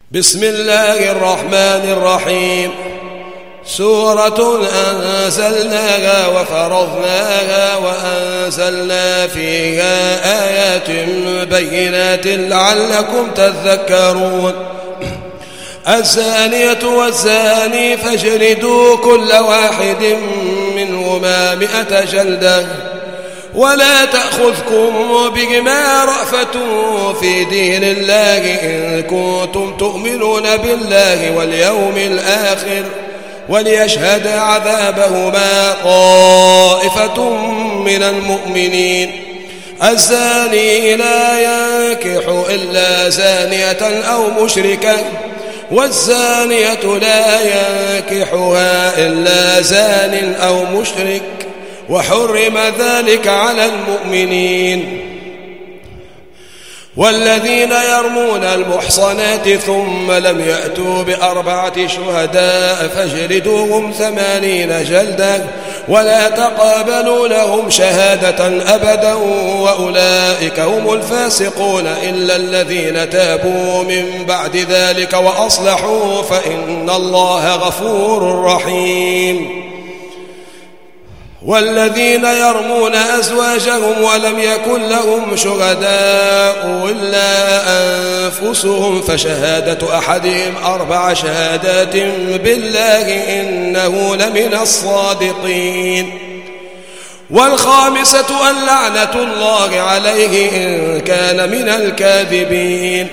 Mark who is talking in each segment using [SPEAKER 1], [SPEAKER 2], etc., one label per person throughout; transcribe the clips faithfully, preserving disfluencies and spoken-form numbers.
[SPEAKER 1] بسم الله الرحمن الرحيم. سورة أنزلناها وفرضناها وأنزلنا فيها آيات بينات لعلكم تذكرون. الزانية والزاني فاجلدوا كل واحد منهما مئة جلدة ولا تأخذكم بهما رأفة في دين الله إن كنتم تؤمنون بالله واليوم الآخر وليشهد عذابهما طائفة من المؤمنين. الزاني لا ينكح إلا زانية أو مشركة والزانية لا ينكحها إلا زان أو مشرك وحرم ذلك على المؤمنين. والذين يرمون المحصنات ثم لم يأتوا بأربعة شهداء فاجلدوهم ثمانين جلدة ولا تقابلوا لهم شهادة أبدا وأولئك هم الفاسقون إلا الذين تابوا من بعد ذلك وأصلحوا فإن الله غفور رحيم. والذين يرمون أزواجهم ولم يكن لهم شهداء إلا أنفسهم فشهادة أحدهم أربع شهادات بالله إنه لمن الصادقين. والخامسة أن لعنة الله عليه إن كان من الكاذبين.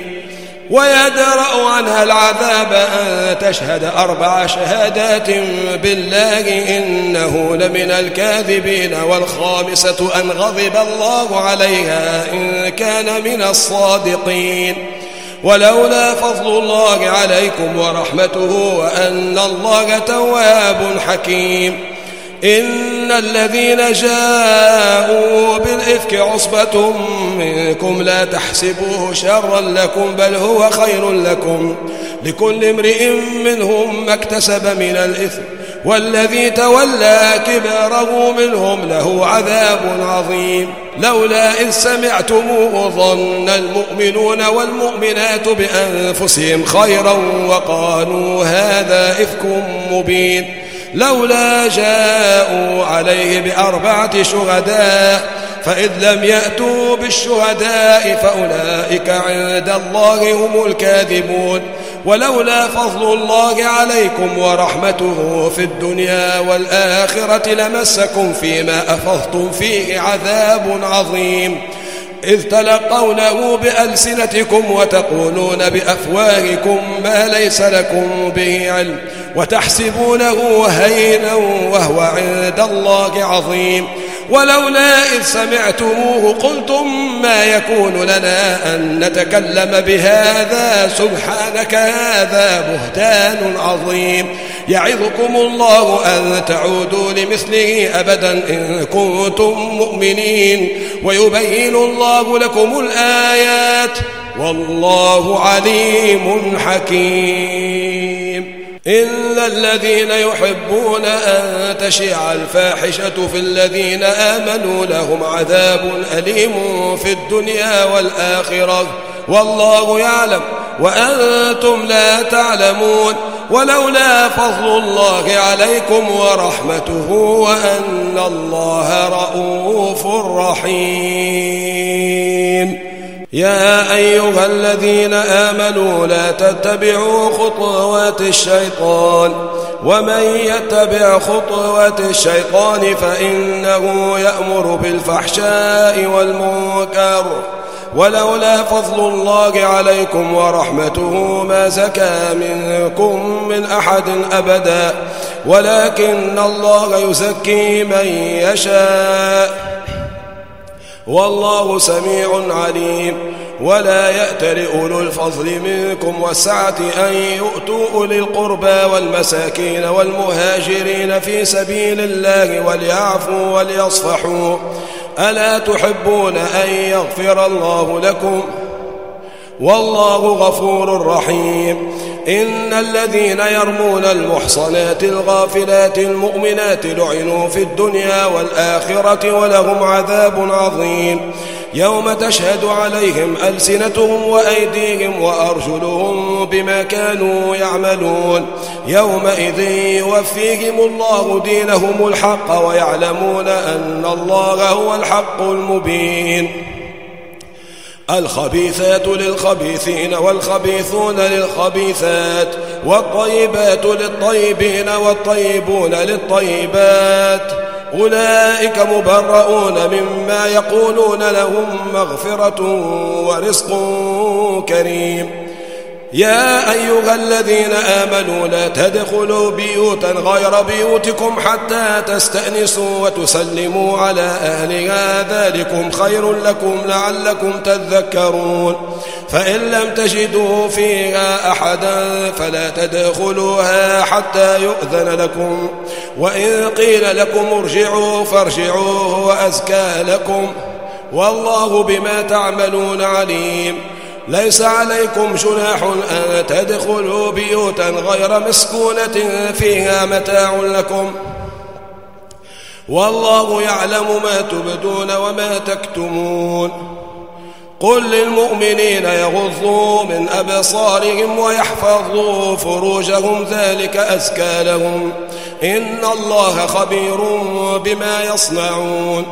[SPEAKER 1] ويدرأ عنها العذاب أن تشهد أربع شهادات بالله إنه لمن الكاذبين. والخامسة أن غضب الله عليها إن كان من الصادقين. ولولا فضل الله عليكم ورحمته وأن الله تواب حكيم. إن الذين جاءوا بالإفك عصبة منكم لا تحسبوه شرا لكم بل هو خير لكم لكل امرئ منهم ما اكتسب من الإثم والذي تولى كبره منهم له عذاب عظيم. لولا إذ سمعتموه ظن المؤمنون والمؤمنات بأنفسهم خيرا وقالوا هذا إفك مبين. لولا جاءوا عليه بأربعة شهداء فإذ لم يأتوا بالشهداء فأولئك عند الله هم الكاذبون. ولولا فضل الله عليكم ورحمته في الدنيا والآخرة لمسكم فيما أفضتم فيه عذاب عظيم إذ تلقونه بألسنتكم وتقولون بأفواهكم ما ليس لكم به علم وتحسبونه هينا وهو عند الله عظيم. ولولا إذ سمعتموه قلتم ما يكون لنا أن نتكلم بهذا سبحانك هذا بهتان عظيم. يعظكم الله أن تعودوا لمثله أبدا إن كنتم مؤمنين ويبين الله لكم الآيات والله عليم حكيم. إن الذين يحبون أن تشيع الفاحشة في الذين آمنوا لهم عذاب أليم في الدنيا والآخرة والله يعلم وأنتم لا تعلمون. ولولا فضل الله عليكم ورحمته وأن الله رؤوف رحيم. يا أيها الذين آمنوا لا تتبعوا خطوات الشيطان ومن يتبع خطوات الشيطان فإنه يأمر بالفحشاء والمنكر. ولولا فضل الله عليكم ورحمته ما زكى منكم من أحد أبدا ولكن الله يزكي من يشاء والله سميع عليم. ولا يأتل أولو الفضل منكم والسعة أن يؤتوا أولي القربى والمساكين والمهاجرين في سبيل الله وليعفوا وليصفحوا ألا تحبون أن يغفر الله لكم والله غفور رحيم. إن الذين يرمون المحصنات الغافلات المؤمنات لعنوا في الدنيا والآخرة ولهم عذاب عظيم. يوم تشهد عليهم ألسنتهم وأيديهم وأرجلهم بما كانوا يعملون يومئذ يوفيهم الله دينهم الحق ويعلمون أن الله هو الحق المبين. الخبيثات للخبيثين والخبيثون للخبيثات والطيبات للطيبين والطيبون للطيبات أولئك مبرؤون مما يقولون لهم مغفرة ورزق كريم. يا أيها الذين آمنوا لا تدخلوا بيوتا غير بيوتكم حتى تستأنسوا وتسلموا على أهلها ذلكم خير لكم لعلكم تذكرون. فإن لم تجدوا فيها أحدا فلا تدخلوها حتى يؤذن لكم وإن قيل لكم ارجعوا فارجعوا هو أزكى لكم والله بما تعملون عليم. ليس عليكم جناح أن تدخلوا بيوتا غير مسكونة فيها متاع لكم والله يعلم ما تبدون وما تكتمون. قل للمؤمنين يغضوا من أبصارهم ويحفظوا فروجهم ذلك أزكى لهم إن الله خبير بما يصنعون.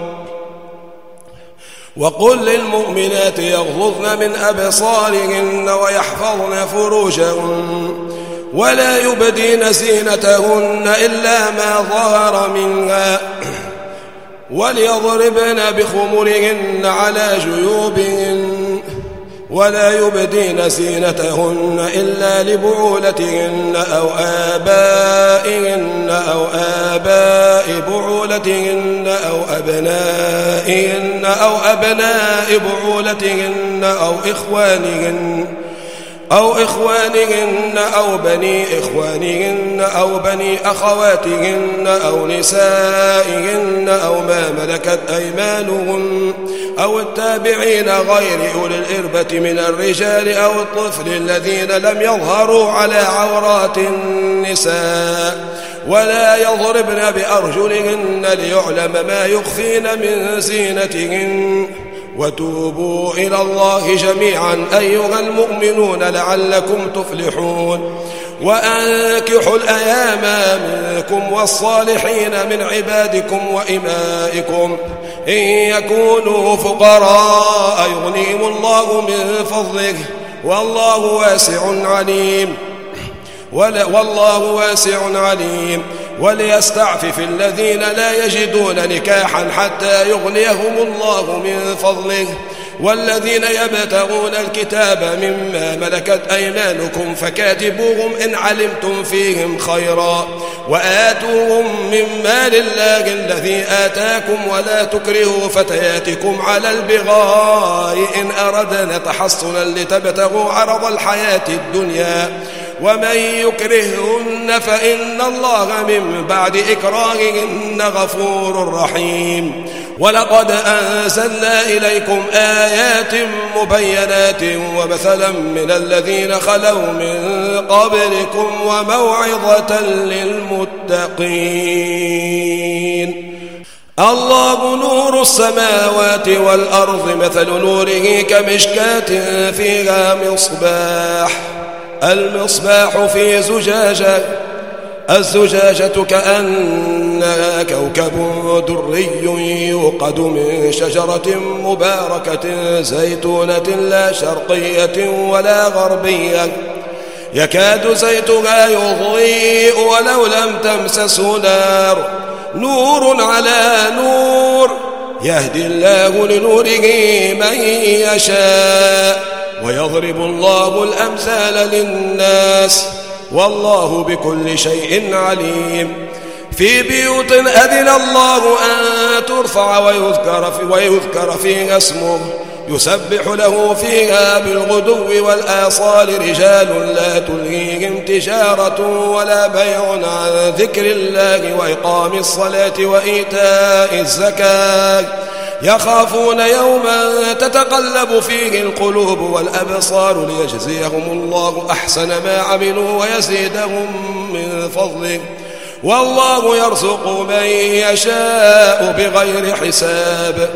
[SPEAKER 1] وقل للمؤمنات يغضضن من أبصارهن ويحفظن فروجهن ولا يبدين زينتهن إلا ما ظهر منها وليضربن بخمرهن على جيوبهن ولا يبدين زينتهن إلا لبعولتهن أو آبائهن أو آباء بعولتهن أو أبنائهن أو أبناء بعولتهن أو إخوانهن أو إخوانهن أو بني إخوانهن أو بني أخواتهن أو نسائهن أو ما ملكت أيمانهن أو التابعين غير أولي الإربة من الرجال أو الطفل الذين لم يظهروا على عورات النساء ولا يضربن بأرجلهن ليعلم ما يخفين من زينتهن. وتوبوا إلى الله جميعا أيها المؤمنون لعلكم تفلحون. وأنكحوا الأيام منكم والصالحين من عبادكم وإمائكم إن يكونوا فقراء يغنيهم الله من فضله والله واسع عليم والله واسع عليم. وليستعفف الذين لا يجدون نكاحا حتى يغنيهم الله من فضله والذين يبتغون الكتاب مما ملكت أيمانكم فكاتبوهم إن علمتم فيهم خيرا وآتوهم من مال الله الذي آتاكم ولا تكرهوا فتياتكم على البغاء إن أردنا تحصنا لتبتغوا عرض الحياة الدنيا ومن يكرههن فإن الله من بعد إكراههن غفور رحيم. ولقد أنزلنا إليكم آيات مبينات ومثلا من الذين خلوا من قبلكم وموعظة للمتقين. الله نور السماوات والأرض مثل نوره كمشكاة فيها مصباح المصباح في زجاجة الزجاجة كأنها كوكب دري يوقد من شجرة مباركة زيتونة لا شرقية ولا غربية يكاد زيتها يضيء ولو لم تمسسه نار نور على نور يهدي الله لنوره من يشاء ويضرب الله الأمثال للناس والله بكل شيء عليم. في بيوت أذن الله أن ترفع ويذكر, في ويذكر فيها اسمه يسبح له فيها بالغدو والآصال رجال لا تلهيهم تجارة ولا بيع عن ذكر الله وإقام الصلاة وإيتاء الزكاة يخافون يوما تتقلب فيه القلوب والأبصار ليجزيهم الله أحسن ما عملوا ويزيدهم من فضله والله يرزق من يشاء بغير حساب.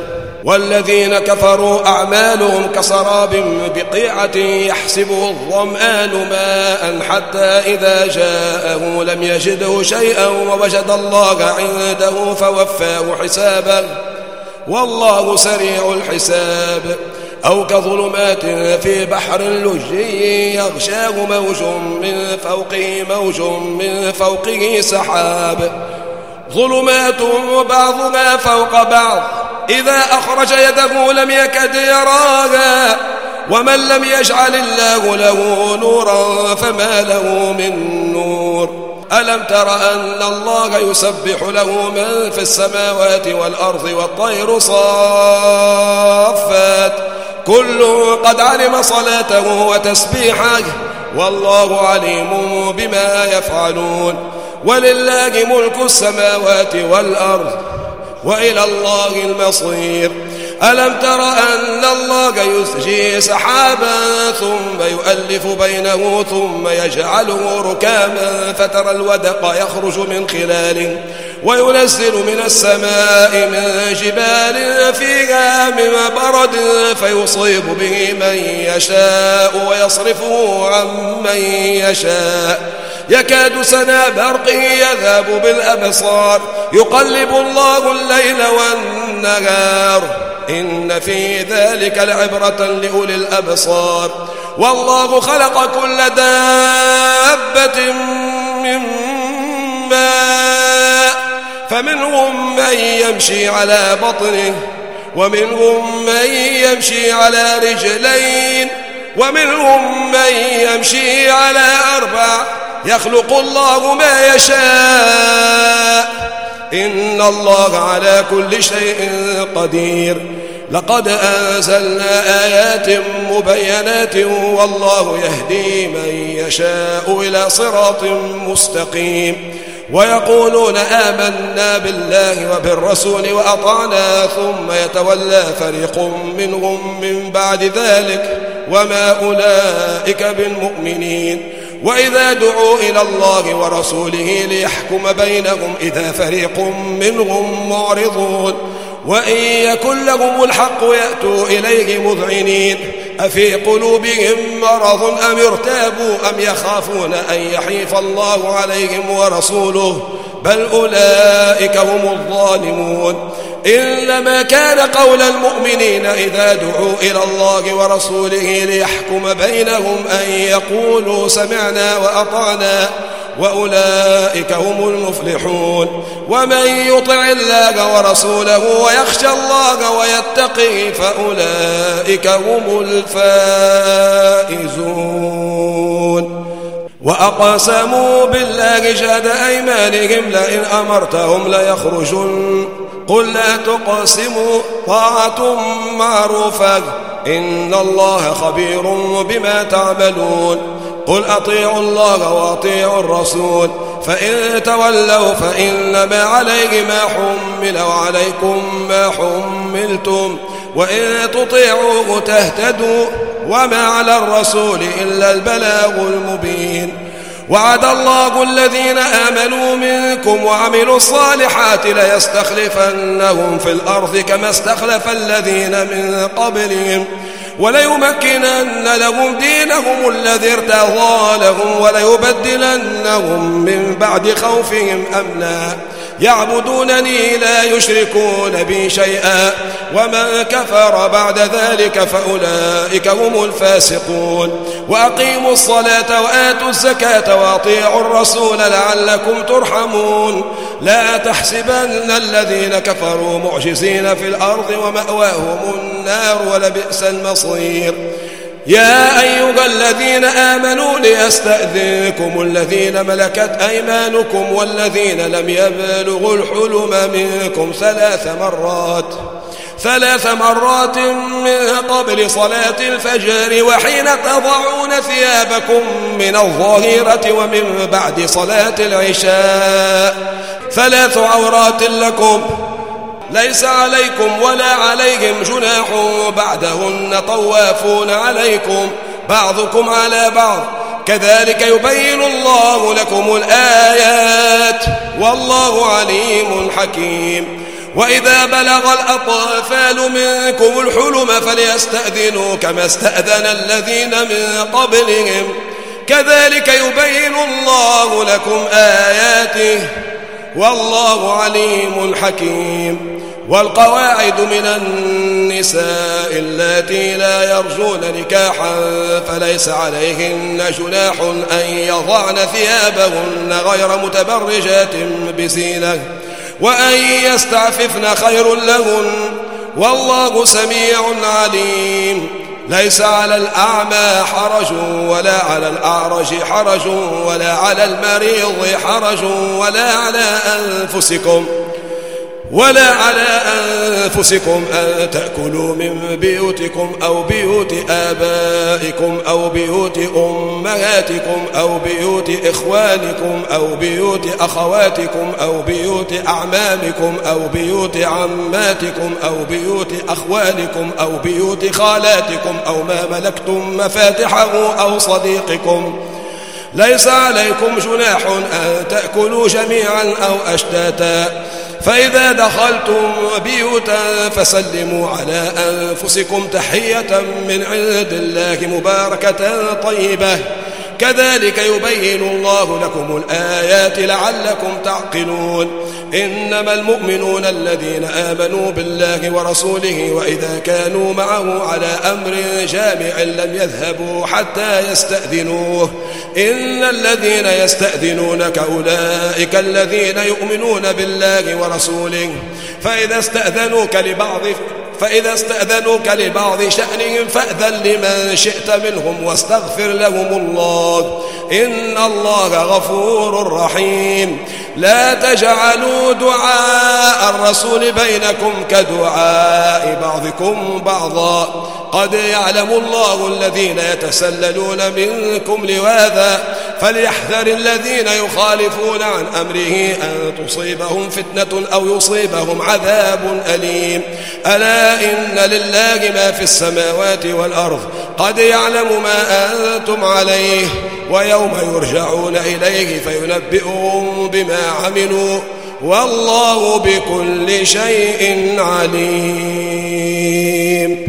[SPEAKER 1] والذين كفروا أعمالهم كسراب بقيعة يحسبه الظمآن ماء حتى إذا جاءه لم يجده شيئا ووجد الله عنده فوفاه حسابه والله سريع الحساب. أو كظلمات في بحر لجي يغشاه موج من فوقه موج من فوقه سحاب ظلمات بعضها فوق بعض إذا أخرج يده لم يكد يراها ومن لم يجعل الله له نورا فما له من نور. ألم تر أن الله يسبح له من في السماوات والأرض والطير صافات كل قد علم صلاته وتسبيحه والله عليم بما يفعلون. ولله ملك السماوات والأرض وإلى الله المصير. ألم تر أن الله يسجي سحابا ثم يؤلف بينه ثم يجعله ركاما فترى الودق يخرج من خلاله وينزل من السماء من جبال فيها من برد فيصيب به من يشاء ويصرفه عن من يشاء يكاد سنا برقه يذهب بالأبصار يقلب الله الليل والنهار إن في ذلك لعبرة لأولي الأبصار. والله خلق كل دابة من ماء فمنهم من يمشي على بطنه ومنهم من يمشي على رجلين ومنهم من يمشي على أربع يخلق الله ما يشاء إن الله على كل شيء قدير. لقد أنزلنا آيات مبينات والله يهدي من يشاء إلى صراط مستقيم. ويقولون آمنا بالله وبالرسول وأطعنا ثم يتولى فريق منهم من بعد ذلك وما أولئك بالمؤمنين. وإذا دعوا إلى الله ورسوله ليحكم بينهم إذا فريق منهم معرضون وإن يكن لهم الحق يأتوا إليه مذعنين أفي قلوبهم مرض أم ارتابوا أم يخافون أن يحيف الله عليهم ورسوله بل أولئك هم الظالمون. إنما كان قول المؤمنين إذا دعوا إلى الله ورسوله ليحكم بينهم أن يقولوا سمعنا وأطعنا وأولئك هم المفلحون. ومن يطع الله ورسوله ويخشى الله ويتقه فأولئك هم الفائزون. وأقسموا بالله جهد أيمانهم لئن أمرتهم ليخرجن قل لا تقسموا طاعة معروفة إن الله خبير بما تعملون. قل أطيعوا الله وأطيعوا الرسول فإن تولوا فإنما عليه ما حمل وعليكم ما حملتم وإن تطيعوه تهتدوا وما على الرسول إلا البلاغ المبين. وعد الله الذين آمنوا منكم وعملوا الصالحات ليستخلفنهم في الأرض كما استخلف الذين من قبلهم وليمكنن لهم دينهم الذي ارتضى لهم وليبدلنهم من بعد خوفهم أمنا يعبدونني لا يشركون بي شيئا ومن كفر بعد ذلك فأولئك هم الفاسقون. وأقيموا الصلاة وآتوا الزكاة وأطيعوا الرسول لعلكم ترحمون. لا تحسبن الذين كفروا معجزين في الأرض ومأواهم النار ولبئس المصير. يا أيها الذين آمنوا ليستأذنكم الذين ملكت أيمانكم والذين لم يبلغوا الحلم منكم ثلاث مرات ثلاث مرات من قبل صلاة الفجر وحين تضعون ثيابكم من الظهيرة ومن بعد صلاة العشاء ثلاث عورات لكم ليس عليكم ولا عليهم جناح بعدهن طوافون عليكم بعضكم على بعض كذلك يبين الله لكم الآيات والله عليم حكيم. وإذا بلغ الأطفال منكم الحلم فليستأذنوا كما استأذن الذين من قبلهم كذلك يبين الله لكم آياته والله عليم حكيم. والقواعد من النساء اللاتي لا يرجون نكاحا فليس عليهن جناح أن يضعن ثيابهن غير متبرجات بزينة وأن يستعففن خير لهن والله سميع عليم. ليس على الأعمى حرج ولا على الأعرج حرج ولا على المريض حرج ولا على أنفسكم ولا على أنفسكم أن تأكلوا من بيوتكم أو بيوت آبائكم أو بيوت أمهاتكم أو بيوت إخوانكم أو بيوت أخواتكم أو بيوت أعمامكم أو بيوت عماتكم أو بيوت أخوالكم أو بيوت خالاتكم أو ما ملكتم مفاتحه أو صديقكم. ليس عليكم جناح أن تأكلوا جميعا أو أشتاتا. فإذا دخلتم بيوتا فسلموا على أنفسكم تحية من عند الله مباركة طيبة كذلك يبين الله لكم الآيات لعلكم تعقلون. إنما المؤمنون الذين آمنوا بالله ورسوله وإذا كانوا معه على أمر جامع لم يذهبوا حتى يستأذنوه. إن الذين يستأذنونك أولئك الذين يؤمنون بالله ورسوله فإذا استأذنوك لبعض فإذا استأذنوك لبعض شأنهم فأذن لمن شئت منهم واستغفر لهم الله إن الله غفور رحيم. لا تجعلوا دعاء الرسول بينكم كدعاء بعضكم بعضا قد يعلم الله الذين يتسللون منكم لواذا فليحذر الذين يخالفون عن أمره أن تصيبهم فتنة أو يصيبهم عذاب أليم. ألا إن لله ما في السماوات والأرض قد يعلم ما أنتم عليه ويوم يرجعون إليه فينبئهم بما عملوا والله بكل شيء عليم.